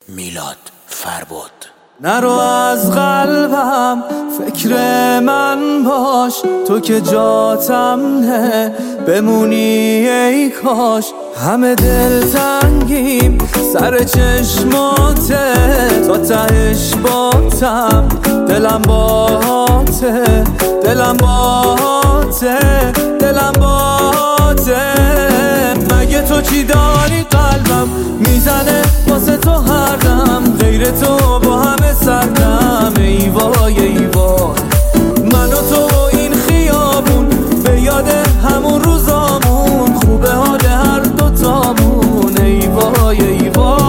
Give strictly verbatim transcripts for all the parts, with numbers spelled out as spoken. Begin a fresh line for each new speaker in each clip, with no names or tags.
میلاد فرباد.
نرو از قلبم فکر من باش، تو که جاتم نه بمونی ای کاش. همه دلتنگیم سر چشماته، تا تهش باتم دلم باته، دلم باته، دلم باته. مگه تو چی داری قلبم میزنه واسه تو هر دم، غیر تو با همه سردم. ای وای ای وای، من و تو و این خیابون به یاد همون روزامون، خوبه حال هر دوتامون. ای وای ای وای.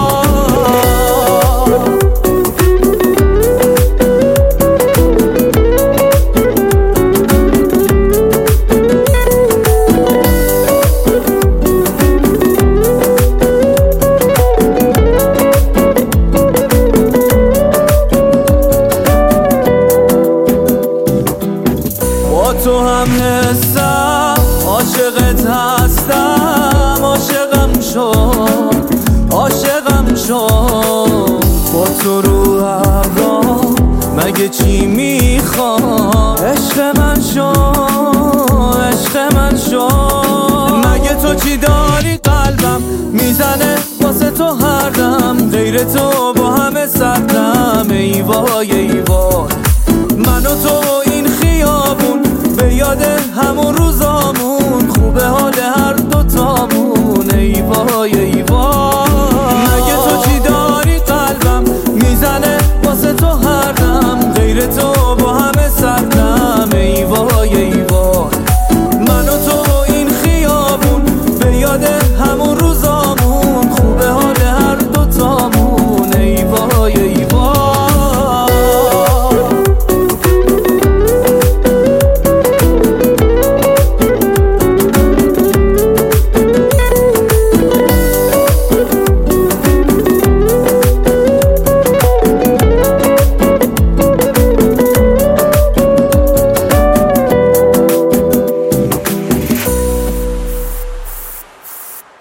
تو هم حسم عاشقت هستم، عاشقم شو عاشقم شو. با تو رو ابرام مگه چی میخوام، عشق من شو عشق من شو. مگه تو چی داری قلبم میزنه واسه تو هر دم، غیر تو با همه سردم. ای وای ای وای.